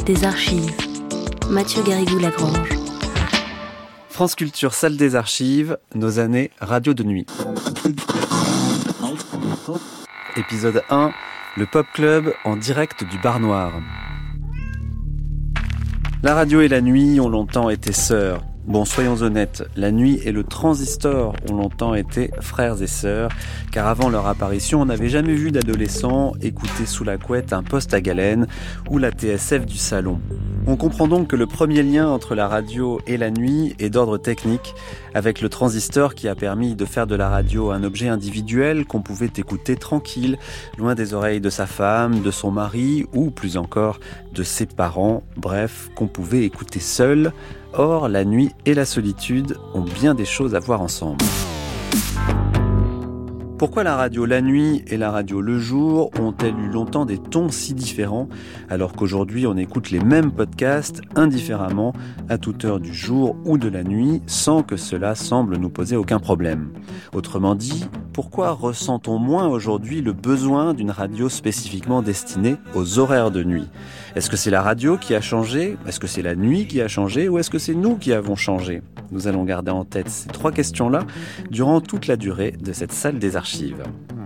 des archives. Mathieu Garrigou-Lagrange. France Culture, salle des archives, nos années radio de nuit. Épisode 1, le Pop Club en direct du Bar Noir. La radio et la nuit ont longtemps été sœurs. Bon, soyons honnêtes, la nuit et le transistor ont longtemps été frères et sœurs, car avant leur apparition, on n'avait jamais vu d'adolescents écouter sous la couette un poste à galène ou la TSF du salon. On comprend donc que le premier lien entre la radio et la nuit est d'ordre technique, avec le transistor qui a permis de faire de la radio un objet individuel qu'on pouvait écouter tranquille, loin des oreilles de sa femme, de son mari ou plus encore de ses parents, bref, qu'on pouvait écouter seul. Or, la nuit et la solitude ont bien des choses à voir ensemble. Pourquoi la radio la nuit et la radio le jour ont-elles eu longtemps des tons si différents, alors qu'aujourd'hui on écoute les mêmes podcasts indifféremment à toute heure du jour ou de la nuit, sans que cela semble nous poser aucun problème? Autrement dit, pourquoi ressent-on moins aujourd'hui le besoin d'une radio spécifiquement destinée aux horaires de nuit? Est-ce que c'est la radio qui a changé? Est-ce que c'est la nuit qui a changé? Ou est-ce que c'est nous qui avons changé? Nous allons garder en tête ces trois questions-là durant toute la durée de cette salle des archives.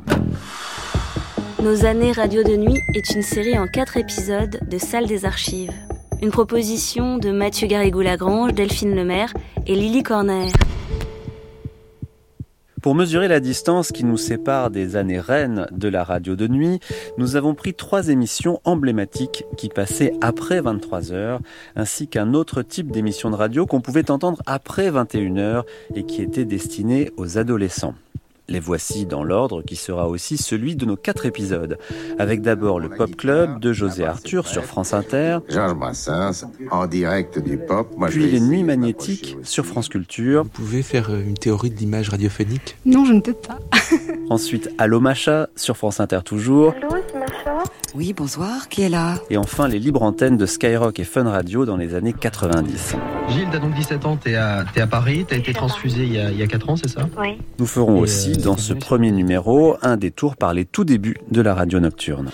Nos années radio de nuit est une série en 4 épisodes de Salle des archives. Une proposition de Mathieu Garrigou-Lagrange, Delphine Lemaire et Lily Corner. Pour mesurer la distance qui nous sépare des années reines de la radio de nuit, nous avons pris 3 émissions emblématiques qui passaient après 23h, ainsi qu'un autre type d'émission de radio qu'on pouvait entendre après 21h et qui était destiné aux adolescents. Les voici dans l'ordre qui sera aussi celui de nos 4 épisodes, avec d'abord le Pop Club de José Arthur sur France Inter, Georges Brassens, en direct du pop. Puis les Nuits Magnétiques sur France Culture. Vous pouvez faire une théorie de l'image radiophonique? Non, je ne peux pas. Ensuite, Allô Macha sur France Inter toujours. Allô, c'est Macha. Oui, bonsoir, qui est là? Et enfin, les libres antennes de Skyrock et Fun Radio dans les années 90. Gilles, t'as donc 17 ans, t'es à Paris, t'as été transfusé il y a 4 ans, c'est ça? Oui. Nous ferons aussi, dans ce premier numéro, un détour par les tout débuts de la radio nocturne.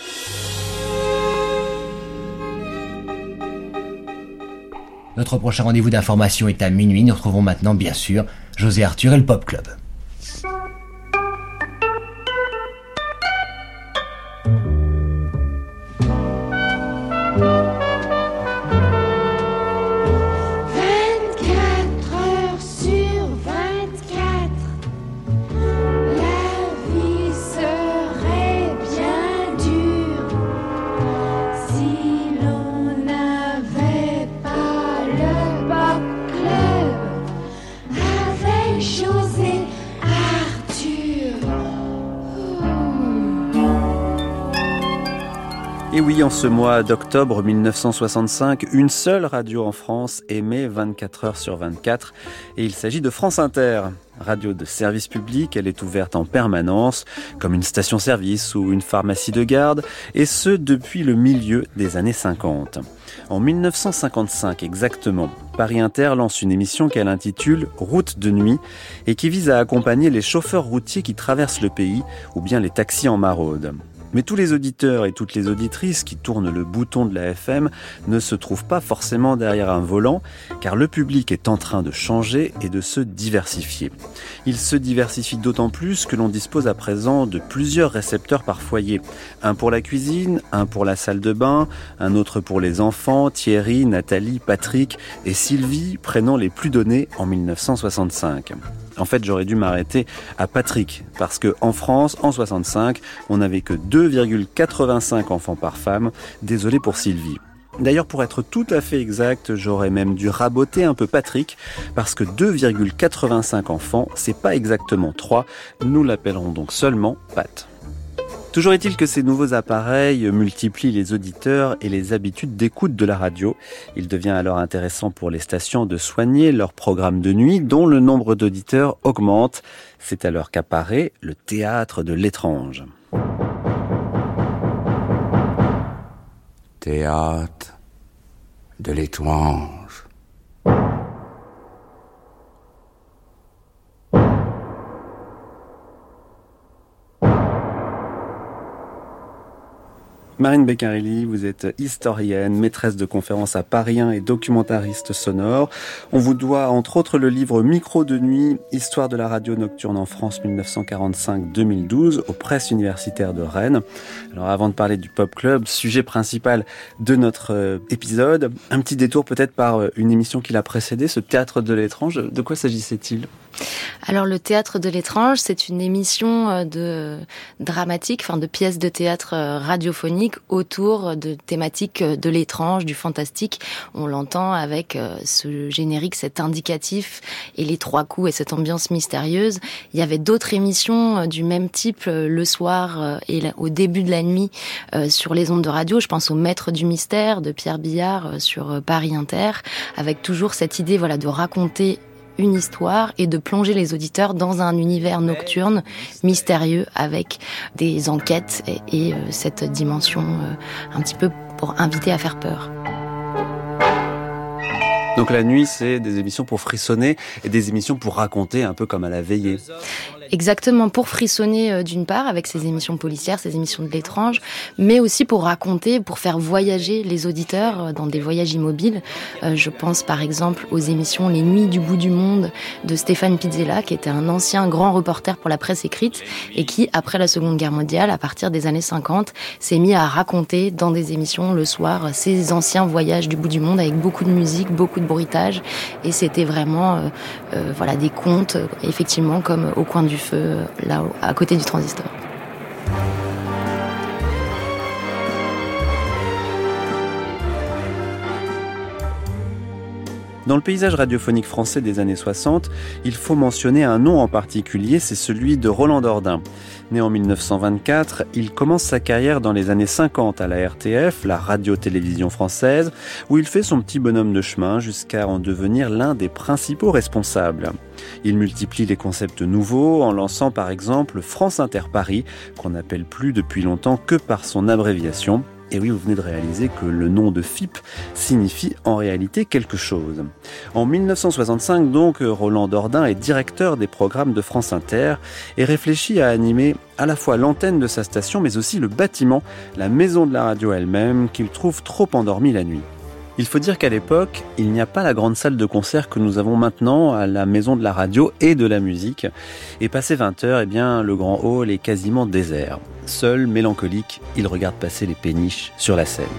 Notre prochain rendez-vous d'information est à minuit. Nous retrouvons maintenant, bien sûr, José Arthur et le Pop Club. Et oui, en ce mois d'octobre 1965, une seule radio en France émet 24 heures sur 24 et il s'agit de France Inter. Radio de service public, elle est ouverte en permanence, comme une station-service ou une pharmacie de garde, et ce depuis le milieu des années 50. En 1955 exactement, Paris Inter lance une émission qu'elle intitule Route de nuit et qui vise à accompagner les chauffeurs routiers qui traversent le pays ou bien les taxis en maraude. Mais tous les auditeurs et toutes les auditrices qui tournent le bouton de la FM ne se trouvent pas forcément derrière un volant, car le public est en train de changer et de se diversifier. Il se diversifie d'autant plus que l'on dispose à présent de plusieurs récepteurs par foyer. Un pour la cuisine, un pour la salle de bain, un autre pour les enfants, Thierry, Nathalie, Patrick et Sylvie, prénoms les plus donnés en 1965. En fait, j'aurais dû m'arrêter à Patrick, parce que en France, en 65, on n'avait que 2,85 enfants par femme. Désolé pour Sylvie. D'ailleurs, pour être tout à fait exact, j'aurais même dû raboter un peu Patrick, parce que 2,85 enfants, c'est pas exactement 3. Nous l'appellerons donc seulement Pat. Toujours est-il que ces nouveaux appareils multiplient les auditeurs et les habitudes d'écoute de la radio. Il devient alors intéressant pour les stations de soigner leurs programmes de nuit dont le nombre d'auditeurs augmente. C'est alors qu'apparaît le théâtre de l'étrange. Théâtre de l'étrange. Marine Beccarelli, vous êtes historienne, maîtresse de conférences à Paris 1 et documentariste sonore. On vous doit entre autres le livre Micro de nuit, Histoire de la radio nocturne en France 1945-2012 aux presses universitaires de Rennes. Alors avant de parler du Pop Club, sujet principal de notre épisode, un petit détour peut-être par une émission qui l'a précédée, ce Théâtre de l'étrange. De quoi s'agissait-il ? Alors le Théâtre de l'étrange, c'est une émission de pièces de théâtre radiophoniques autour de thématiques de l'étrange, du fantastique. On l'entend avec ce générique, cet indicatif et les 3 coups et cette ambiance mystérieuse. Il y avait d'autres émissions du même type le soir et au début de la nuit sur les ondes de radio. Je pense au Maître du mystère de Pierre Billard sur Paris Inter, avec toujours cette idée de raconter une histoire et de plonger les auditeurs dans un univers nocturne, mystérieux, avec des enquêtes et cette dimension un petit peu pour inviter à faire peur. Donc la nuit, c'est des émissions pour frissonner et des émissions pour raconter un peu comme à la veillée. Exactement, pour frissonner d'une part avec ces émissions policières, ces émissions de l'étrange, mais aussi pour raconter, pour faire voyager les auditeurs dans des voyages immobiles. Je pense par exemple aux émissions Les Nuits du bout du monde de Stéphane Pizzella, qui était un ancien grand reporter pour la presse écrite et qui, après la Seconde Guerre mondiale, à partir des années 50, s'est mis à raconter dans des émissions le soir ces anciens voyages du bout du monde avec beaucoup de musique, beaucoup de bruitage, et c'était vraiment des contes, effectivement, comme Au coin du feu, là, à côté du transistor. Dans le paysage radiophonique français des années 60, il faut mentionner un nom en particulier, c'est celui de Roland Dordain. Né en 1924, il commence sa carrière dans les années 50 à la RTF, la radio-télévision française, où il fait son petit bonhomme de chemin jusqu'à en devenir l'un des principaux responsables. Il multiplie les concepts nouveaux en lançant par exemple France Inter Paris, qu'on n'appelle plus depuis longtemps que par son abréviation. Et oui, vous venez de réaliser que le nom de FIP signifie en réalité quelque chose. En 1965, donc, Roland Dordain est directeur des programmes de France Inter et réfléchit à animer à la fois l'antenne de sa station, mais aussi le bâtiment, la maison de la radio elle-même, qu'il trouve trop endormi la nuit. Il faut dire qu'à l'époque, il n'y a pas la grande salle de concert que nous avons maintenant à la maison de la radio et de la musique. Et passé 20h, le grand hall est quasiment désert. Seul, mélancolique, il regarde passer les péniches sur la Seine.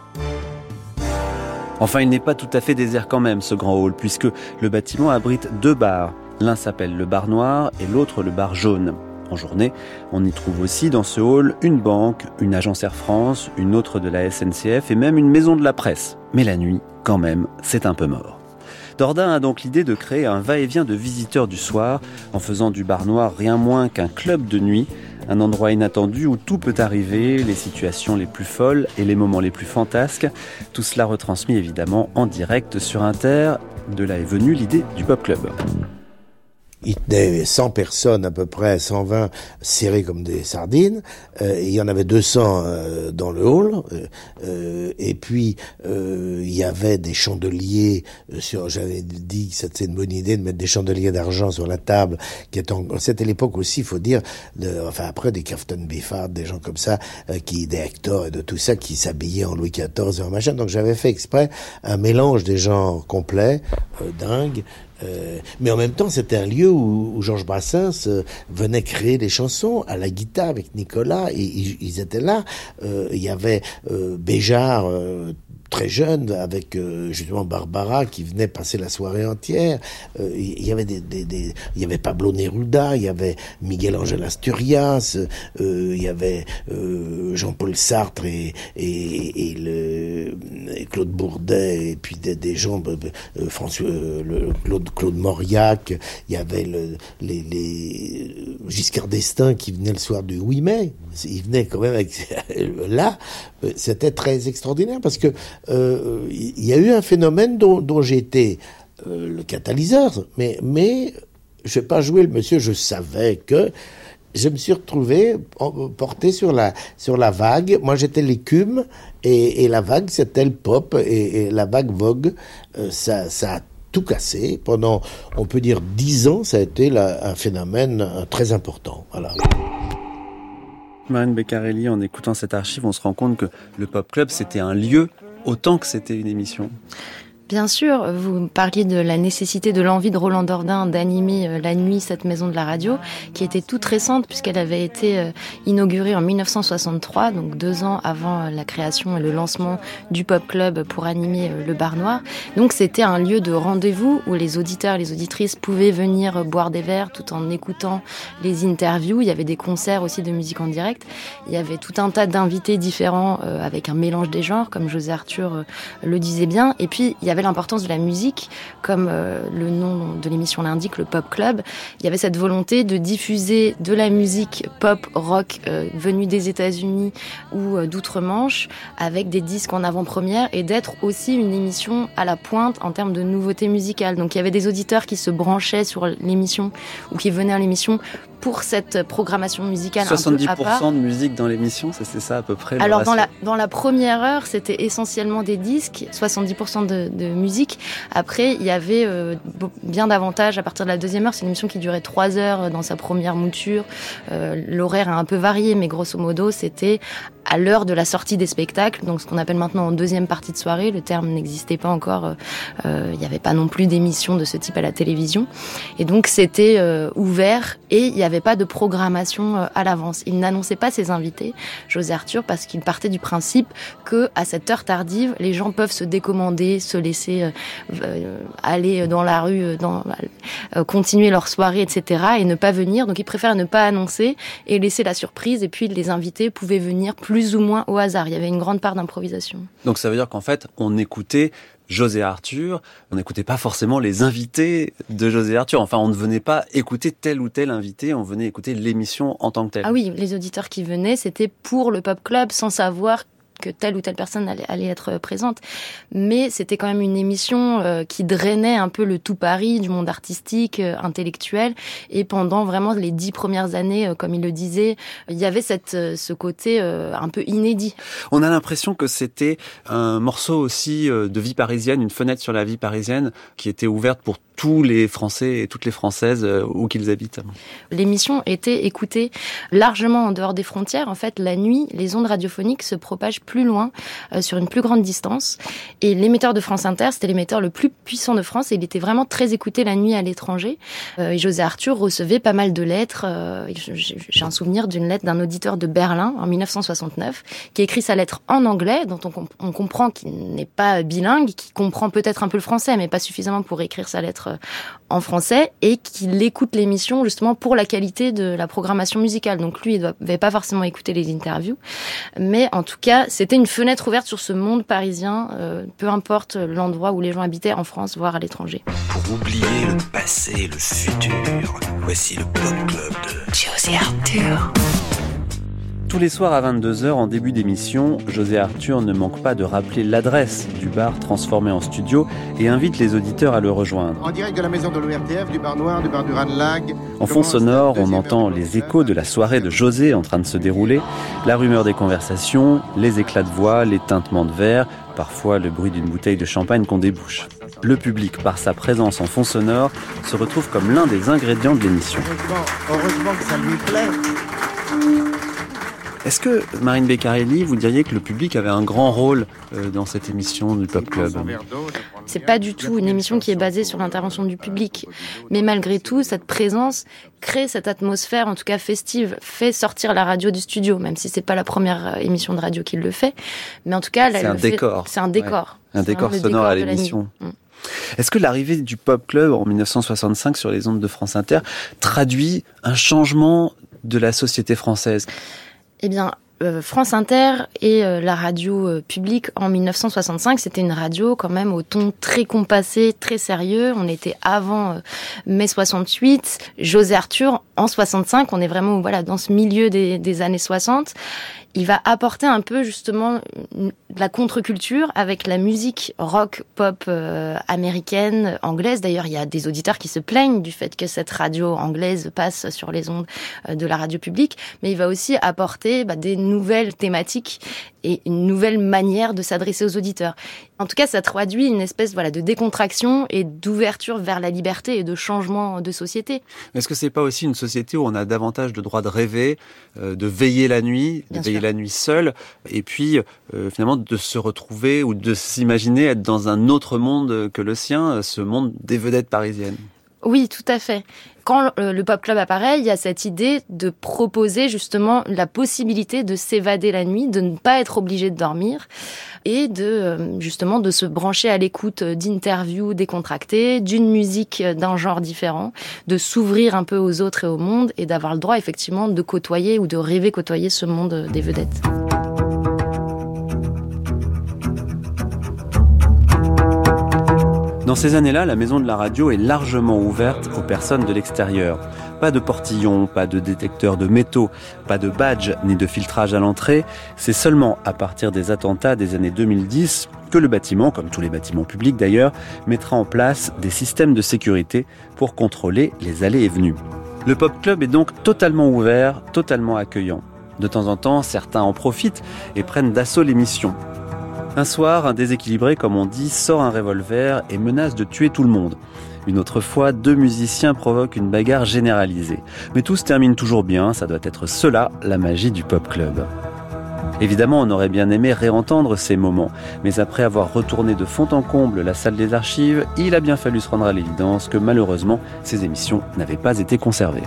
Enfin, il n'est pas tout à fait désert quand même, ce grand hall, puisque le bâtiment abrite 2 bars. L'un s'appelle le bar noir et l'autre le bar jaune. En journée, on y trouve aussi dans ce hall une banque, une agence Air France, une autre de la SNCF et même une maison de la presse. Mais la nuit, quand même, c'est un peu mort. Dordain a donc l'idée de créer un va-et-vient de visiteurs du soir en faisant du bar noir rien moins qu'un club de nuit, un endroit inattendu où tout peut arriver, les situations les plus folles et les moments les plus fantasques. Tout cela retransmis évidemment en direct sur Inter. De là est venue l'idée du Pop Club. Il tenait 100 personnes à peu près, 120 serrées comme des sardines. Il y en avait 200 dans le hall. Et puis il y avait des chandeliers. J'avais dit que c'était une bonne idée de mettre des chandeliers d'argent sur la table. C'était l'époque aussi, il faut dire. Après des Crafton Biffard, des gens comme ça, des Hector et de tout ça, qui s'habillaient en Louis XIV et en machin. Donc j'avais fait exprès un mélange des gens complets, dingues. Mais en même temps, c'était un lieu où Georges Brassens venait créer des chansons à la guitare avec Nicolas, et ils étaient là. Il y avait Béjart, très jeune, avec justement Barbara qui venait passer la soirée entière. Il y avait il y avait Pablo Neruda, il y avait Miguel Ángel Asturias, il y avait Jean-Paul Sartre et Claude Bourdet, et puis des gens, Claude Mauriac, il y avait les Giscard d'Estaing qui venait le soir du 8 mai. Il venait quand même avec là, c'était très extraordinaire parce que il y a eu un phénomène dont j'ai été le catalyseur, mais je vais pas jouer le monsieur. Je savais que je me suis retrouvé porté sur la vague. Moi, j'étais l'écume et la vague, c'était le pop et la vague Vogue. Ça a tout cassé. Pendant, on peut dire, 10 ans, ça a été un phénomène très important. Voilà. Marine Beccarelli, en écoutant cette archive, on se rend compte que le Pop Club, c'était un lieu autant que c'était une émission. Bien sûr, vous parliez de la nécessité, de l'envie de Roland Dordain d'animer la nuit cette maison de la radio, qui était toute récente puisqu'elle avait été inaugurée en 1963, donc 2 ans avant la création et le lancement du Pop Club pour animer le Bar Noir. Donc c'était un lieu de rendez-vous où les auditeurs et les auditrices pouvaient venir boire des verres tout en écoutant les interviews. Il y avait des concerts aussi de musique en direct. Il y avait tout un tas d'invités différents avec un mélange des genres, comme José Arthur le disait bien. Et puis il y avait l'importance de la musique, comme le nom de l'émission l'indique, le Pop Club. Il y avait cette volonté de diffuser de la musique pop, rock, venue des États-Unis ou d'outre-Manche, avec des disques en avant-première, et d'être aussi une émission à la pointe en termes de nouveautés musicales. Donc il y avait des auditeurs qui se branchaient sur l'émission, ou qui venaient à l'émission pour cette programmation musicale 70% un peu à part. de musique dans l'émission, c'est ça à peu près? Alors dans la première heure, c'était essentiellement des disques, 70% de musique. Après, il y avait bien davantage à partir de la deuxième heure. C'est une émission qui durait 3 heures dans sa première mouture. L'horaire a un peu varié, mais grosso modo, c'était à l'heure de la sortie des spectacles, donc ce qu'on appelle maintenant en deuxième partie de soirée. Le terme n'existait pas encore. Il n'y avait pas non plus d'émissions de ce type à la télévision. Et donc c'était ouvert et il n'y avait pas de programmation à l'avance. Il n'annonçait pas ses invités, José Arthur, parce qu'il partait du principe que à cette heure tardive, les gens peuvent se décommander, se laisser aller dans la rue, continuer leur soirée, etc. et ne pas venir. Donc il préfère ne pas annoncer et laisser la surprise. Et puis les invités pouvaient venir plus ou moins au hasard. Il y avait une grande part d'improvisation. Donc ça veut dire qu'en fait, on écoutait José Arthur, on n'écoutait pas forcément les invités de José Arthur. Enfin, on ne venait pas écouter tel ou tel invité, on venait écouter l'émission en tant que telle. Ah oui, les auditeurs qui venaient, c'était pour le Pop Club, sans savoir que telle ou telle personne allait être présente. Mais c'était quand même une émission qui drainait un peu le tout Paris du monde artistique, intellectuel. Et pendant vraiment les 10 premières années, comme il le disait, il y avait ce côté un peu inédit. On a l'impression que c'était un morceau aussi de vie parisienne, une fenêtre sur la vie parisienne qui était ouverte pour tous les Français et toutes les Françaises où qu'ils habitent. L'émission était écoutée largement en dehors des frontières. En fait, la nuit, les ondes radiophoniques se propagent plus loin, sur une plus grande distance. Et l'émetteur de France Inter, c'était l'émetteur le plus puissant de France et il était vraiment très écouté la nuit à l'étranger. Et José Arthur recevait pas mal de lettres. J'ai un souvenir d'une lettre d'un auditeur de Berlin en 1969 qui écrit sa lettre en anglais, dont on comprend qu'il n'est pas bilingue, qui comprend peut-être un peu le français, mais pas suffisamment pour écrire sa lettre en français, et qu'il écoute l'émission justement pour la qualité de la programmation musicale. Donc lui, il ne devait pas forcément écouter les interviews, mais en tout cas, c'était une fenêtre ouverte sur ce monde parisien, peu importe l'endroit où les gens habitaient en France, voire à l'étranger. Pour oublier le passé et le futur, voici le Pop Club de José Arthur. Tous les soirs à 22h, en début d'émission, José Arthur ne manque pas de rappeler l'adresse du bar transformé en studio et invite les auditeurs à le rejoindre. En direct de la maison de l'ORTF, du bar Noir, du bar du Ranelagh. En fond sonore, on entend les échos de la soirée de José en train de se dérouler, la rumeur des conversations, les éclats de voix, les tintements de verre, parfois le bruit d'une bouteille de champagne qu'on débouche. Le public, par sa présence en fond sonore, se retrouve comme l'un des ingrédients de l'émission. Heureusement que ça lui plaît. Est-ce que, Marine Beccarelli, vous diriez que le public avait un grand rôle dans cette émission du Pop Club? C'est pas du tout une émission qui est basée sur l'intervention du public. Mais malgré tout, cette présence crée cette atmosphère, en tout cas festive, fait sortir la radio du studio, même si c'est pas la première émission de radio qui le fait. Mais en tout cas, c'est un décor. C'est un décor. Ouais. Un décor sonore à l'émission. Est-ce que l'arrivée du Pop Club en 1965 sur les ondes de France Inter traduit un changement de la société française? Eh bien, France Inter et la radio publique en 1965, c'était une radio quand même au ton très compassé, très sérieux. On était avant mai 68. José Arthur, en 65, on est vraiment dans ce milieu des années 60. Il va apporter un peu justement de la contre-culture avec la musique rock, pop américaine, anglaise. D'ailleurs, il y a des auditeurs qui se plaignent du fait que cette radio anglaise passe sur les ondes de la radio publique. Mais il va aussi apporter des nouvelles thématiques et une nouvelle manière de s'adresser aux auditeurs. En tout cas, ça traduit une espèce de décontraction et d'ouverture vers la liberté et de changement de société. Est-ce que c'est pas aussi une société où on a davantage de droit de rêver, de veiller la nuit, la nuit seul, et puis finalement de se retrouver ou de s'imaginer être dans un autre monde que le sien, ce monde des vedettes parisiennes? Oui, tout à fait. Quand le Pop Club apparaît, il y a cette idée de proposer justement la possibilité de s'évader la nuit, de ne pas être obligé de dormir et justement de se brancher à l'écoute d'interviews décontractées, d'une musique d'un genre différent, de s'ouvrir un peu aux autres et au monde et d'avoir le droit effectivement de côtoyer ou de rêver côtoyer ce monde des vedettes. Dans ces années-là, la maison de la radio est largement ouverte aux personnes de l'extérieur. Pas de portillon, pas de détecteur de métaux, pas de badge ni de filtrage à l'entrée. C'est seulement à partir des attentats des années 2010 que le bâtiment, comme tous les bâtiments publics d'ailleurs, mettra en place des systèmes de sécurité pour contrôler les allées et venues. Le Pop Club est donc totalement ouvert, totalement accueillant. De temps en temps, certains en profitent et prennent d'assaut l'émission. Un soir, un déséquilibré, comme on dit, sort un revolver et menace de tuer tout le monde. Une autre fois, 2 musiciens provoquent une bagarre généralisée. Mais tout se termine toujours bien, ça doit être cela, la magie du Pop Club. Évidemment, on aurait bien aimé réentendre ces moments, mais après avoir retourné de fond en comble la salle des archives, il a bien fallu se rendre à l'évidence que malheureusement, ces émissions n'avaient pas été conservées.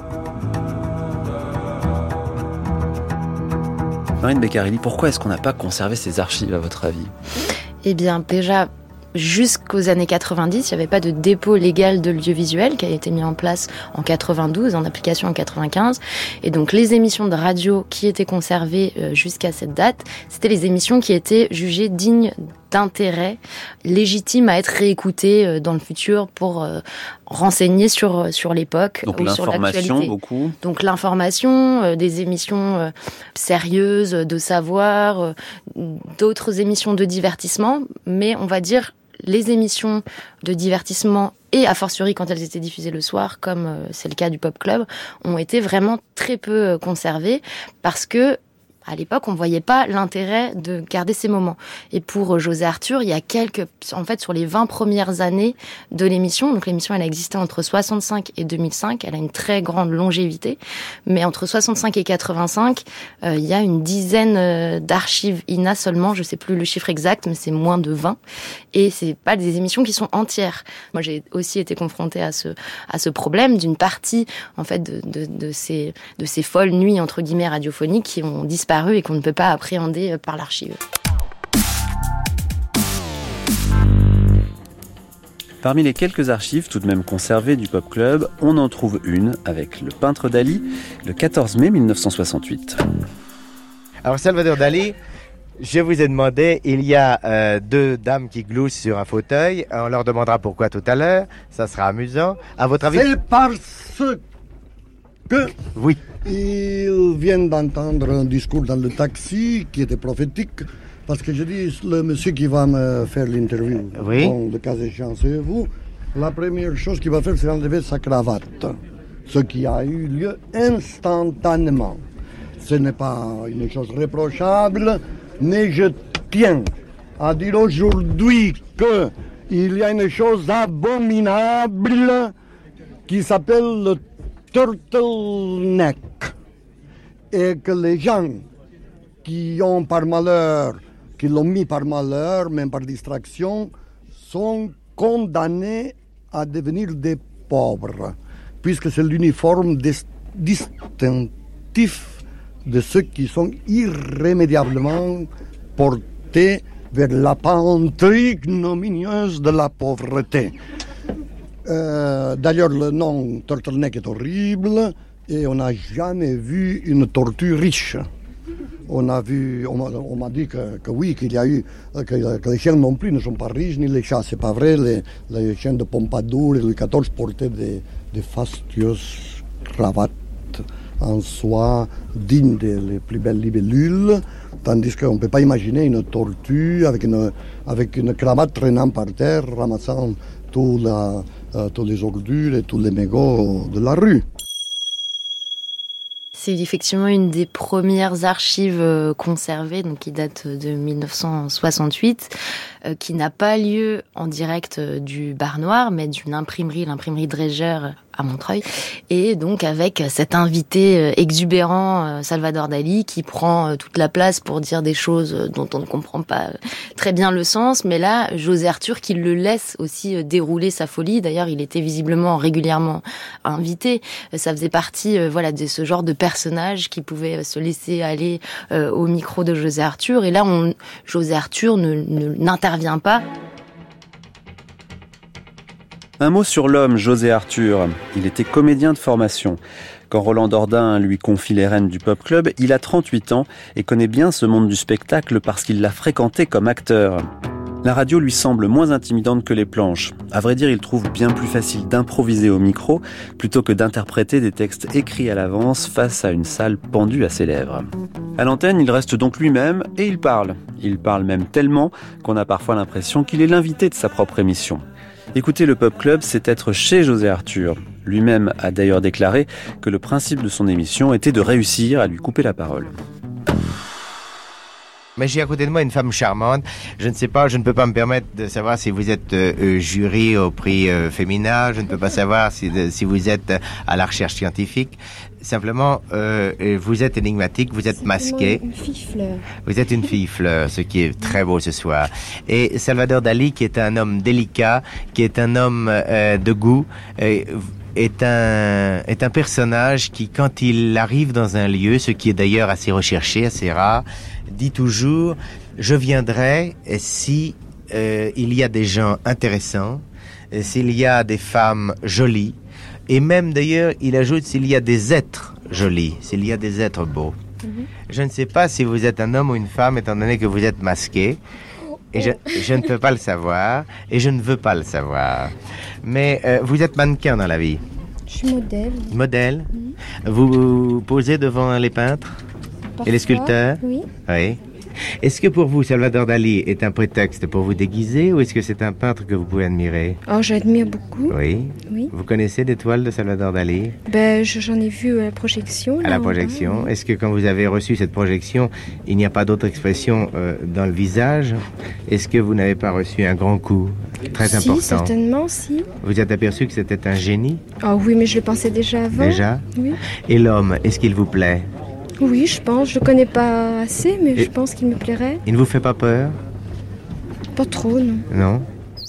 Marine Beccarelli, pourquoi est-ce qu'on n'a pas conservé ces archives à votre avis ? Eh bien, déjà, jusqu'aux années 90, il n'y avait pas de dépôt légal de l'audiovisuel qui a été mis en place en 92, en application en 95. Et donc, les émissions de radio qui étaient conservées jusqu'à cette date, c'était les émissions qui étaient jugées dignes d'intérêt, légitimes à être réécoutées dans le futur pour renseigner sur l'époque donc ou sur l'actualité. L'information, beaucoup. Donc l'information, des émissions sérieuses, de savoir, d'autres émissions de divertissement, mais on va dire les émissions de divertissement et a fortiori quand elles étaient diffusées le soir, comme c'est le cas du Pop Club, ont été vraiment très peu conservées parce que à l'époque, on voyait pas l'intérêt de garder ces moments. Et pour José Arthur, il y a sur les 20 premières années de l'émission, donc l'émission elle a existé entre 65 et 2005, elle a une très grande longévité, mais entre 65 et 85, il y a une dizaine d'archives INA seulement, je sais plus le chiffre exact, mais c'est moins de 20, et c'est pas des émissions qui sont entières. Moi, j'ai aussi été confrontée à ce problème d'une partie, en fait, de ces folles nuits, entre guillemets, radiophoniques qui ont disparu et qu'on ne peut pas appréhender par l'archive. Parmi les quelques archives tout de même conservées du Pop Club, on en trouve une avec le peintre Dali, le 14 mai 1968. Alors Salvador Dali, je vous ai demandé, il y a 2 dames qui gloussent sur un fauteuil, on leur demandera pourquoi tout à l'heure, ça sera amusant. À votre avis... C'est parce que... Oui. Ils viennent d'entendre un discours dans le taxi qui était prophétique, parce que je dis, le monsieur qui va me faire l'interview, oui. Bon, le cas échéant, c'est vous, la première chose qu'il va faire, c'est enlever sa cravate, ce qui a eu lieu instantanément. Ce n'est pas une chose réprochable, mais je tiens à dire aujourd'hui qu'il y a une chose abominable qui s'appelle le turtleneck, et que les gens qui l'ont mis par malheur, même par distraction, sont condamnés à devenir des pauvres, puisque c'est l'uniforme distinctif de ceux qui sont irrémédiablement portés vers la pente ignominieuse de la pauvreté. D'ailleurs, le nom turtleneck est horrible et on n'a jamais vu une tortue riche. On m'a dit que oui, qu'il y a eu, que les chiens non plus ne sont pas riches, ni les chats, c'est pas vrai. Les chiens de Pompadour et Louis XIV portaient des fastueuses cravates en soie dignes des plus belles libellules, tandis qu'on ne peut pas imaginer une tortue avec une cravate traînant par terre, ramassant tous les ordures et tous les mégots de la rue. C'est effectivement une des premières archives conservées, donc qui date de 1968, qui n'a pas lieu en direct du Bar Noir, mais d'une imprimerie, l'imprimerie Dréger à Montreuil, et donc avec cet invité exubérant, Salvador Dali, qui prend toute la place pour dire des choses dont on ne comprend pas très bien le sens, mais là, José Artur qui le laisse aussi dérouler sa folie. D'ailleurs, il était visiblement régulièrement invité. Ça faisait partie, de ce genre de personnage qui pouvait se laisser aller au micro de José Artur. Et là, José Artur n'intervient pas. Un mot sur l'homme, José Artur. Il était comédien de formation. Quand Roland Dordain lui confie les rênes du Pop Club, il a 38 ans et connaît bien ce monde du spectacle parce qu'il l'a fréquenté comme acteur. La radio lui semble moins intimidante que les planches. À vrai dire, il trouve bien plus facile d'improviser au micro plutôt que d'interpréter des textes écrits à l'avance face à une salle pendue à ses lèvres. À l'antenne, il reste donc lui-même et il parle. Il parle même tellement qu'on a parfois l'impression qu'il est l'invité de sa propre émission. Écouter le Pop Club, c'est être chez José Artur. Lui-même a d'ailleurs déclaré que le principe de son émission était de réussir à lui couper la parole. Mais j'ai à côté de moi une femme charmante. Je ne peux pas me permettre de savoir si vous êtes jury au prix Femina. Je ne peux pas savoir si vous êtes à la recherche scientifique. Simplement, vous êtes énigmatique, vous êtes masqué. Une fille fleur. Vous êtes une fille fleur, ce qui est très beau ce soir. Et Salvador Dali, qui est un homme délicat, qui est un homme de goût, est un personnage qui, quand il arrive dans un lieu, ce qui est d'ailleurs assez recherché, assez rare, dit toujours « Je viendrai si il y a des gens intéressants, s'il y a des femmes jolies, et même d'ailleurs, il ajoute s'il y a des êtres jolis, s'il y a des êtres beaux. Je ne sais pas si vous êtes un homme ou une femme, étant donné que vous êtes masqué, et je ne peux pas le savoir, et je ne veux pas le savoir. Mais vous êtes mannequin dans la vie. Je suis modèle. Modèle. Vous posez devant les peintres et les sculpteurs? Oui. Oui. Est-ce que pour vous, Salvador Dali est un prétexte pour vous déguiser ou est-ce que c'est un peintre que vous pouvez admirer? Oh, j'admire beaucoup. Oui. Oui. Vous connaissez des toiles de Salvador Dali? J'en ai vu à la projection. À la projection. Est-ce que quand vous avez reçu cette projection, il n'y a pas d'autre expression dans le visage? Est-ce que vous n'avez pas reçu un grand coup très important? Si, certainement, si. Vous êtes aperçu que c'était un génie? Oh oui, mais je le pensais déjà avant. Déjà? Oui. Et l'homme, est-ce qu'il vous plaît? Oui, je pense. Je le connais pas assez, mais je pense qu'il me plairait. Il ne vous fait pas peur? Pas trop, non. Non?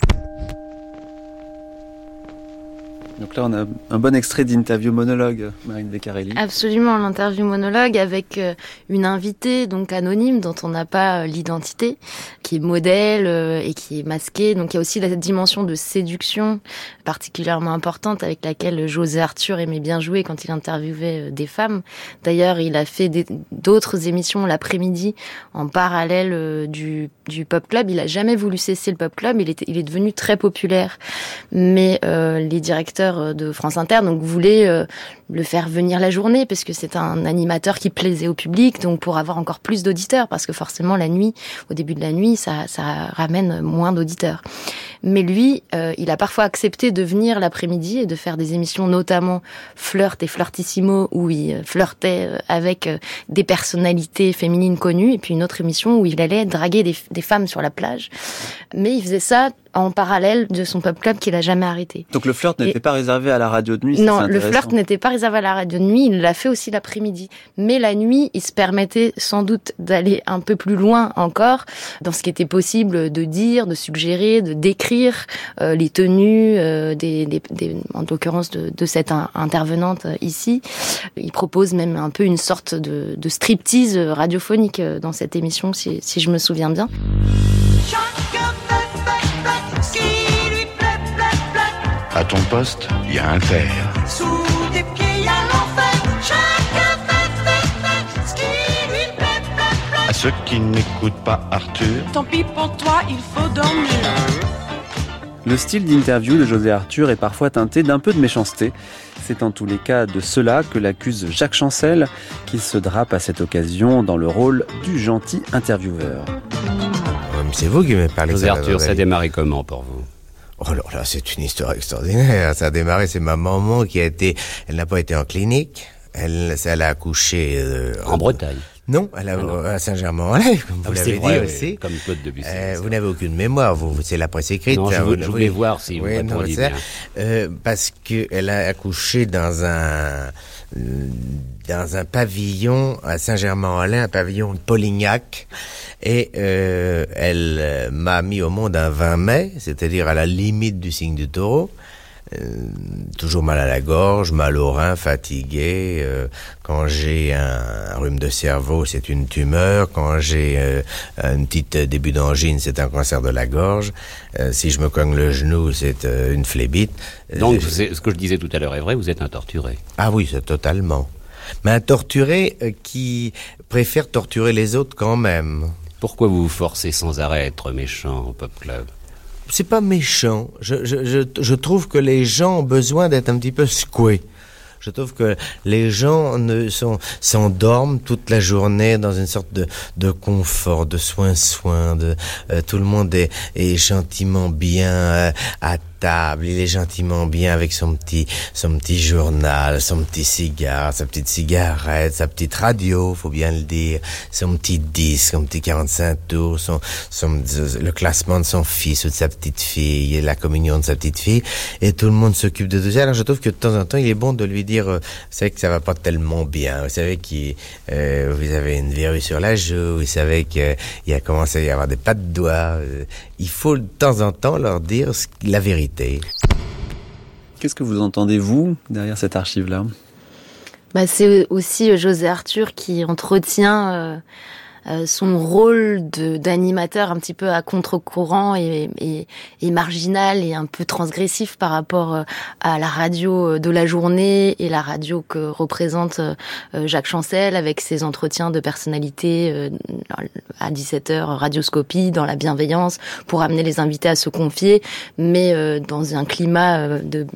Donc là, on a un bon extrait d'interview monologue, Marine Beccarelli. Absolument, l'interview monologue avec une invitée, donc anonyme, dont on n'a pas l'identité, qui est modèle et qui est masquée. Donc il y a aussi la dimension de séduction particulièrement importante avec laquelle José Artur aimait bien jouer quand il interviewait des femmes. D'ailleurs, il a fait d'autres émissions l'après-midi en parallèle du Pop Club. Il a jamais voulu cesser le Pop Club. Il est devenu très populaire. Mais les directeurs de France Inter voulaient le faire venir la journée parce que c'est un animateur qui plaisait au public, donc pour avoir encore plus d'auditeurs, parce que forcément la nuit, au début de la nuit, ça ramène moins d'auditeurs. Mais lui, il a parfois accepté de venir l'après-midi et de faire des émissions, notamment Flirt et Flirtissimo, où il flirtait avec des personnalités féminines connues, et puis une autre émission où il allait draguer des femmes sur la plage. Mais il faisait ça en parallèle de son Pop Club qu'il a jamais arrêté. Donc le flirt n'était pas réservé à la radio de nuit? Non, le flirt n'était pas réservé à la radio de nuit, il l'a fait aussi l'après-midi. Mais la nuit, il se permettait sans doute d'aller un peu plus loin encore dans ce qui était possible de dire, de suggérer, de décrire les tenues en l'occurrence de cette intervenante ici. Il propose même un peu une sorte de striptease radiophonique dans cette émission, si je me souviens bien. À ton poste, il y a un fer. Sous tes pieds, il y a l'enfer. Chacun fait ce qui lui plaît. À ceux qui n'écoutent pas Arthur, Tant pis pour toi, il faut dormir. Le style d'interview de José Artur est parfois teinté d'un peu de méchanceté. C'est en tous les cas de cela que l'accuse Jacques Chancel, qui se drape à cette occasion dans le rôle du gentil intervieweur. C'est vous qui me parlez. José Artur, ça a démarré comment pour vous? Oh là, c'est une histoire extraordinaire. Ça a démarré, c'est ma maman elle n'a pas été en clinique. Elle a accouché... En Bretagne. Non, à Saint-Germain-en-Laye, comme vous l'avez dit aussi. Comme Claude Debussy. Vous n'avez aucune mémoire, c'est la presse écrite. Non, je voulais voir si vous répondiez bien. Parce qu'elle a accouché dans un pavillon à Saint-Germain-en-Laye, un pavillon de Polignac, et elle m'a mis au monde un 20 mai, c'est-à-dire à la limite du signe du taureau. Toujours mal à la gorge, mal au rein, fatigué. Quand j'ai un rhume de cerveau, c'est une tumeur. Quand j'ai un petit début d'angine, c'est un cancer de la gorge. Si je me cogne le genou, c'est une phlébite. Donc, ce que je disais tout à l'heure est vrai, vous êtes un torturé. Ah oui, c'est totalement. Mais un torturé qui préfère torturer les autres quand même. Pourquoi vous vous forcez sans arrêt à être méchant au Pop Club ? C'est pas méchant. Je trouve que les gens ont besoin d'être un petit peu secoués. Je trouve que les gens s'endorment toute la journée dans une sorte de confort, de soin. Tout le monde est gentiment bien à table. Il est gentiment bien avec son petit journal, son petit cigare, sa petite cigarette, sa petite radio, faut bien le dire, son petit disque, son petit 45 tours, le classement de son fils ou de sa petite fille, la communion de sa petite fille, et tout le monde s'occupe de tout ça. Alors je trouve que de temps en temps, il est bon de lui dire, vous savez que ça va pas tellement bien, vous savez que vous avez une verrue sur la joue, vous savez qu'il a commencé à y avoir des pas de doigts. Il faut de temps en temps leur dire la vérité. Qu'est-ce que vous entendez, vous, derrière cette archive-là ? C'est aussi José Arthur qui entretient son rôle d'animateur un petit peu à contre-courant et marginal et un peu transgressif par rapport à la radio de la journée et la radio que représente Jacques Chancel avec ses entretiens de personnalité à 17h, Radioscopie, dans la bienveillance, pour amener les invités à se confier, mais dans un climat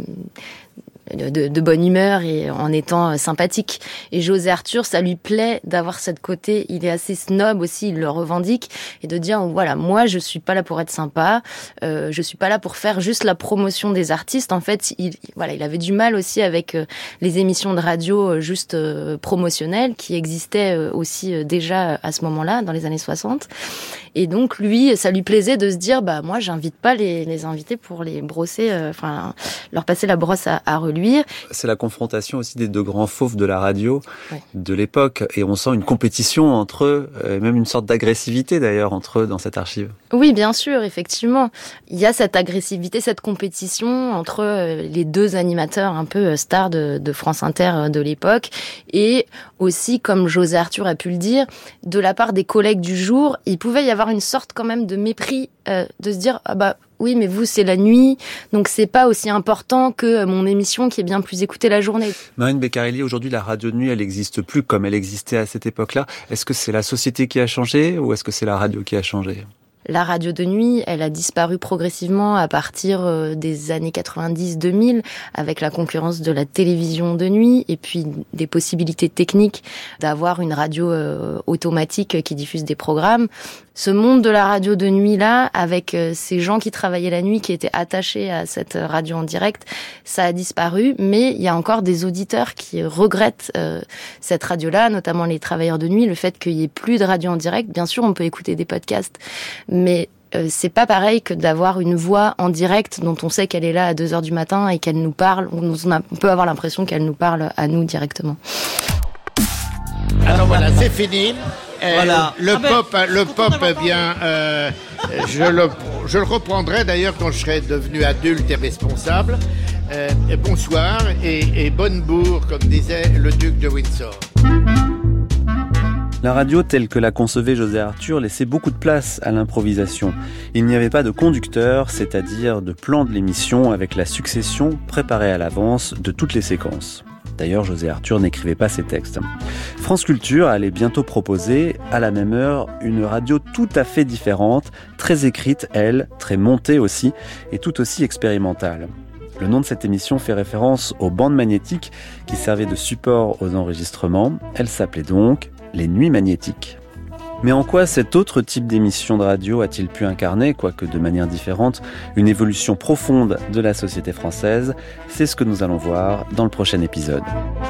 de bonne humeur et en étant sympathique. Et José Arthur, ça lui plaît d'avoir cette côté, il est assez snob aussi, il le revendique, et de dire, voilà, moi je suis pas là pour être sympa, je suis pas là pour faire juste la promotion des artistes. En fait, il avait du mal aussi avec les émissions de radio juste promotionnelles qui existaient aussi déjà à ce moment-là, dans les années 60. Et donc lui, ça lui plaisait de se dire, moi j'invite pas les invités pour les brosser, leur passer la brosse à reluire. C'est la confrontation aussi des deux grands fauves de la radio de l'époque, et on sent une compétition entre eux, même une sorte d'agressivité d'ailleurs entre eux dans cette archive. Oui, bien sûr, effectivement. Il y a cette agressivité, cette compétition entre les deux animateurs un peu stars de France Inter de l'époque, et aussi, comme José Arthur a pu le dire, de la part des collègues du jour, il pouvait y avoir une sorte quand même de mépris, de se dire, oui, mais vous, c'est la nuit, donc c'est pas aussi important que mon émission qui est bien plus écoutée la journée. Marine Beccarelli, aujourd'hui, la radio de nuit, elle n'existe plus comme elle existait à cette époque-là. Est-ce que c'est la société qui a changé ou est-ce que c'est la radio qui a changé ? La radio de nuit, elle a disparu progressivement à partir des années 90-2000 avec la concurrence de la télévision de nuit et puis des possibilités techniques d'avoir une radio automatique qui diffuse des programmes. Ce monde de la radio de nuit-là, avec ces gens qui travaillaient la nuit, qui étaient attachés à cette radio en direct, ça a disparu, mais il y a encore des auditeurs qui regrettent cette radio-là, notamment les travailleurs de nuit, le fait qu'il y ait plus de radio en direct. Bien sûr, on peut écouter des podcasts, mais c'est pas pareil que d'avoir une voix en direct dont on sait qu'elle est là à 2h du matin et qu'elle nous parle. On peut avoir l'impression qu'elle nous parle à nous directement. Alors voilà, c'est fini. Voilà. Le pop, eh bien, je le reprendrai d'ailleurs quand je serai devenu adulte et responsable. Bonsoir et bonne bourre, comme disait le duc de Windsor. La radio, telle que la concevait José Arthur, laissait beaucoup de place à l'improvisation. Il n'y avait pas de conducteur, c'est-à-dire de plan de l'émission avec la succession préparée à l'avance de toutes les séquences. D'ailleurs, José Arthur n'écrivait pas ses textes. France Culture allait bientôt proposer, à la même heure, une radio tout à fait différente, très écrite, elle, très montée aussi, et tout aussi expérimentale. Le nom de cette émission fait référence aux bandes magnétiques qui servaient de support aux enregistrements. Elle s'appelait donc Les Nuits Magnétiques. Mais en quoi cet autre type d'émission de radio a-t-il pu incarner, quoique de manière différente, une évolution profonde de la société française ? C'est ce que nous allons voir dans le prochain épisode.